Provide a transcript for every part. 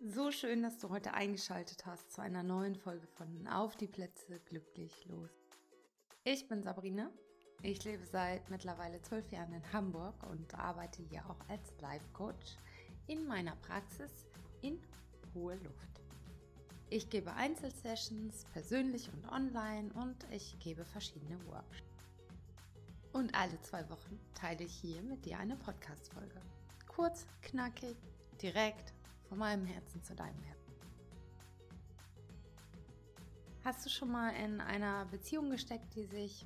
So schön, dass du heute eingeschaltet hast zu einer neuen Folge von Auf die Plätze, glücklich los. Ich bin Sabrina. Ich lebe seit mittlerweile 12 Jahren in Hamburg und arbeite hier auch als Life Coach in meiner Praxis in Hohe Luft. Ich gebe Einzelsessions, persönlich und online, und ich gebe verschiedene Workshops. Und alle 2 Wochen teile ich hier mit dir eine Podcast-Folge. Kurz, knackig, direkt, von meinem Herzen zu deinem Herzen. Hast du schon mal in einer Beziehung gesteckt, die sich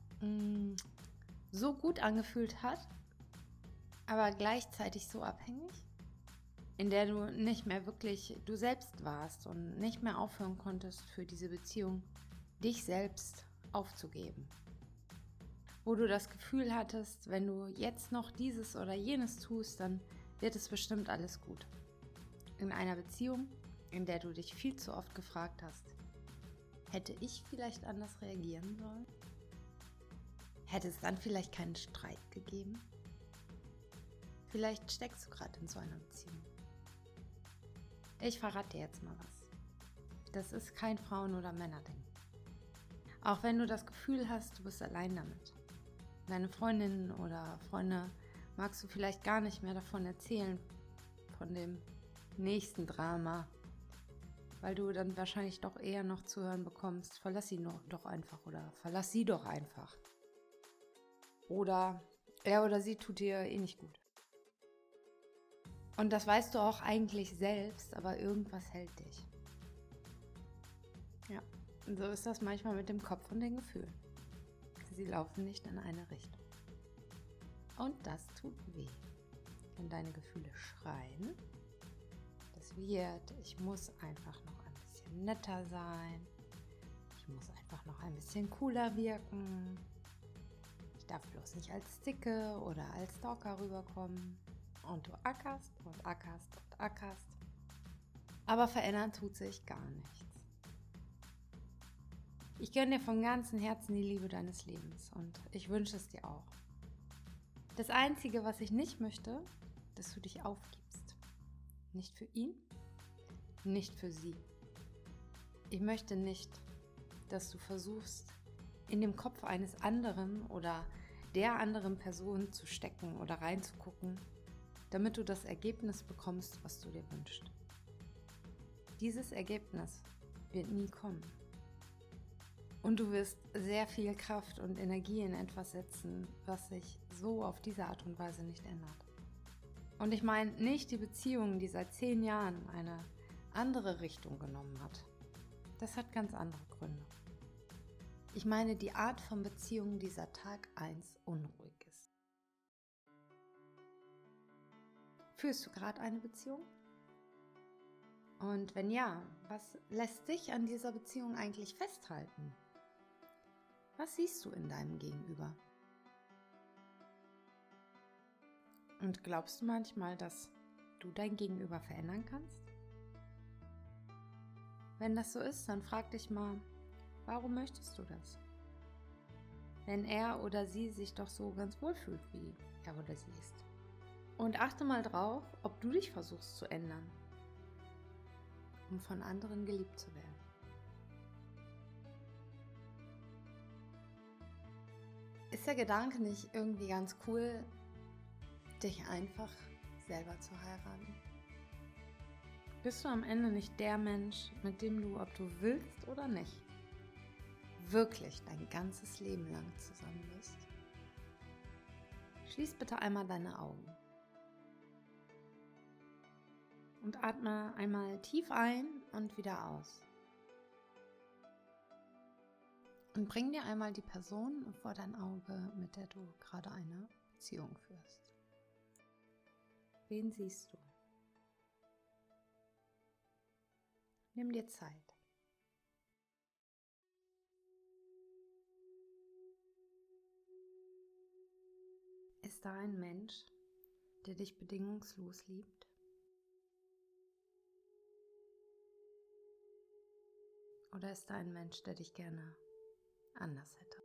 so gut angefühlt hat, aber gleichzeitig so abhängig? In der du nicht mehr wirklich du selbst warst und nicht mehr aufhören konntest, für diese Beziehung dich selbst aufzugeben. Wo du das Gefühl hattest, wenn du jetzt noch dieses oder jenes tust, dann wird es bestimmt alles gut. In einer Beziehung, in der du dich viel zu oft gefragt hast, hätte ich vielleicht anders reagieren sollen? Hätte es dann vielleicht keinen Streit gegeben? Vielleicht steckst du gerade in so einer Beziehung. Ich verrate dir jetzt mal was. Das ist kein Frauen- oder Männerding. Auch wenn du das Gefühl hast, du bist allein damit. Deine Freundinnen oder Freunde magst du vielleicht gar nicht mehr davon erzählen, von dem nächsten Drama, weil du dann wahrscheinlich doch eher noch zu hören bekommst, verlass ihn doch einfach oder verlass sie doch einfach. Oder er oder sie tut dir eh nicht gut. Und das weißt du auch eigentlich selbst, aber irgendwas hält dich. Ja, und so ist das manchmal mit dem Kopf und den Gefühlen. Sie laufen nicht in eine Richtung. Und das tut weh, wenn deine Gefühle schreien. Das wird, ich muss einfach noch ein bisschen netter sein. Ich muss einfach noch ein bisschen cooler wirken. Ich darf bloß nicht als Dicke oder als Stalker rüberkommen. Und du ackerst und ackerst und ackerst. Aber verändern tut sich gar nichts. Ich gönne dir von ganzem Herzen die Liebe deines Lebens und ich wünsche es dir auch. Das Einzige, was ich nicht möchte, dass du dich aufgibst. Nicht für ihn, nicht für sie. Ich möchte nicht, dass du versuchst, in dem Kopf eines anderen oder der anderen Person zu stecken oder reinzugucken, damit du das Ergebnis bekommst, was du dir wünschst. Dieses Ergebnis wird nie kommen. Und du wirst sehr viel Kraft und Energie in etwas setzen, was sich so auf diese Art und Weise nicht ändert. Und ich meine nicht die Beziehung, die seit 10 Jahren eine andere Richtung genommen hat. Das hat ganz andere Gründe. Ich meine die Art von Beziehung, die seit Tag 1 unruhig ist. Führst du gerade eine Beziehung? Und wenn ja, was lässt dich an dieser Beziehung eigentlich festhalten? Was siehst du in deinem Gegenüber? Und glaubst du manchmal, dass du dein Gegenüber verändern kannst? Wenn das so ist, dann frag dich mal, warum möchtest du das? Wenn er oder sie sich doch so ganz wohl fühlt, wie er oder sie ist. Und achte mal drauf, ob du dich versuchst zu ändern, um von anderen geliebt zu werden. Ist der Gedanke nicht irgendwie ganz cool, dich einfach selber zu heiraten? Bist du am Ende nicht der Mensch, mit dem du, ob du willst oder nicht, wirklich dein ganzes Leben lang zusammen bist? Schließ bitte einmal deine Augen. Und atme einmal tief ein und wieder aus. Und bring dir einmal die Person vor dein Auge, mit der du gerade eine Beziehung führst. Wen siehst du? Nimm dir Zeit. Ist da ein Mensch, der dich bedingungslos liebt? Oder ist da ein Mensch, der dich gerne anders hätte?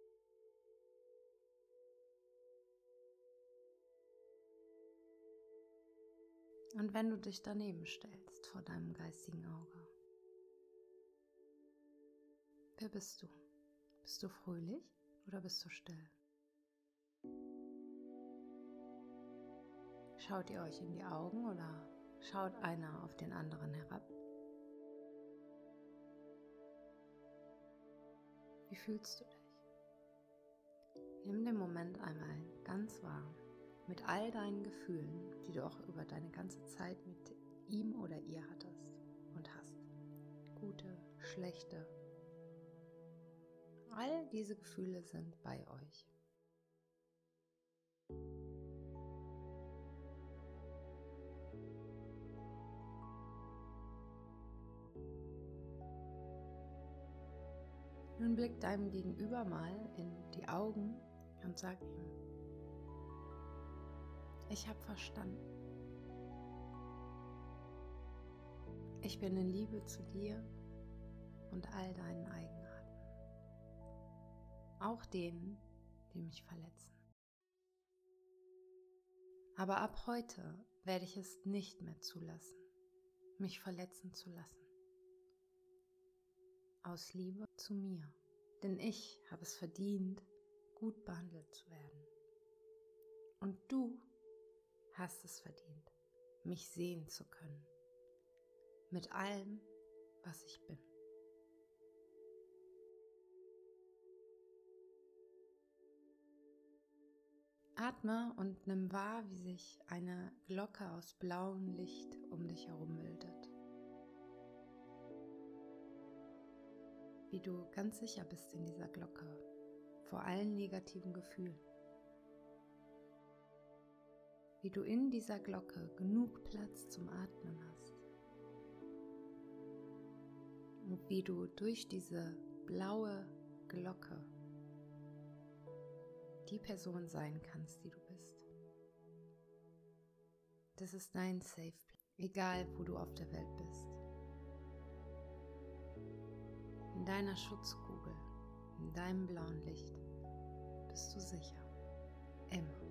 Und wenn du dich daneben stellst vor deinem geistigen Auge, wer bist du? Bist du fröhlich oder bist du still? Schaut ihr euch in die Augen oder schaut einer auf den anderen herab? Wie fühlst du dich? Nimm den Moment einmal ganz wahr mit all deinen Gefühlen, die du auch über deine ganze Zeit mit ihm oder ihr hattest und hast. Gute, schlechte. All diese Gefühle sind bei euch. Nun blick deinem Gegenüber mal in die Augen und sag ihm: Ich habe verstanden. Ich bin in Liebe zu dir und all deinen Eigenarten. Auch denen, die mich verletzen. Aber ab heute werde ich es nicht mehr zulassen, mich verletzen zu lassen. Aus Liebe zu mir. Denn ich habe es verdient, gut behandelt zu werden. Und du hast es verdient, mich sehen zu können. Mit allem, was ich bin. Atme und nimm wahr, wie sich eine Glocke aus blauem Licht um dich herum bildet. Wie du ganz sicher bist in dieser Glocke, vor allen negativen Gefühlen. Wie du in dieser Glocke genug Platz zum Atmen hast. Und wie du durch diese blaue Glocke die Person sein kannst, die du bist. Das ist dein Safe Place, egal wo du auf der Welt bist. In deiner Schutzkugel, in deinem blauen Licht bist du sicher. Immer.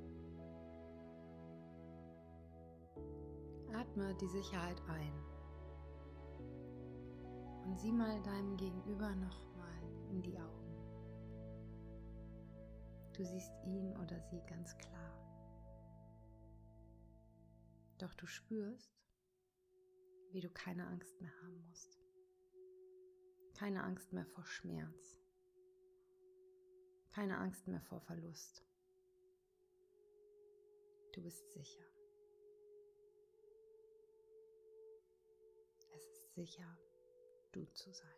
Atme die Sicherheit ein und sieh mal deinem Gegenüber nochmal in die Augen. Du siehst ihn oder sie ganz klar. Doch du spürst, wie du keine Angst mehr haben musst. Keine Angst mehr vor Schmerz. Keine Angst mehr vor Verlust. Du bist sicher. Es ist sicher, du zu sein.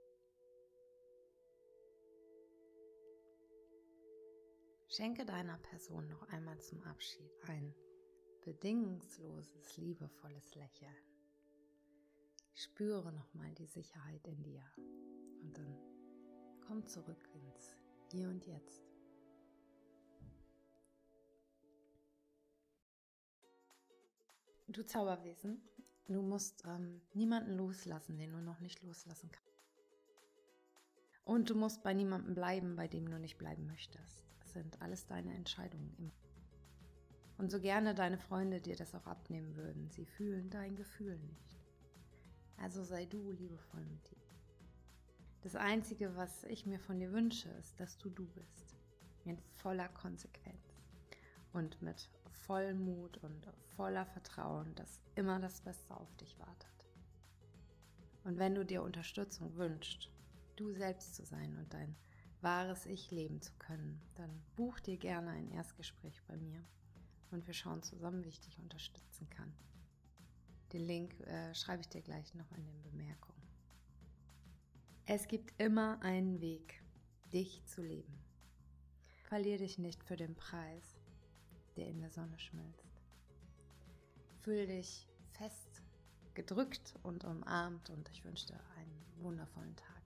Schenke deiner Person noch einmal zum Abschied ein bedingungsloses, liebevolles Lächeln. Spüre nochmal die Sicherheit in dir und dann komm zurück ins Hier und Jetzt. Du Zauberwesen, du musst niemanden loslassen, den du noch nicht loslassen kannst. Und du musst bei niemandem bleiben, bei dem du nicht bleiben möchtest. Das sind alles deine Entscheidungen immer. Und so gerne deine Freunde dir das auch abnehmen würden, sie fühlen dein Gefühl nicht. Also sei du liebevoll mit dir. Das Einzige, was ich mir von dir wünsche, ist, dass du bist. In voller Konsequenz. Und mit vollem Mut und voller Vertrauen, dass immer das Beste auf dich wartet. Und wenn du dir Unterstützung wünschst, du selbst zu sein und dein wahres Ich leben zu können, dann buch dir gerne ein Erstgespräch bei mir und wir schauen zusammen, wie ich dich unterstützen kann. Den Link schreibe ich dir gleich noch in den Bemerkungen. Es gibt immer einen Weg, dich zu leben. Verlier dich nicht für den Preis, der in der Sonne schmilzt. Fühl dich fest gedrückt und umarmt und ich wünsche dir einen wundervollen Tag.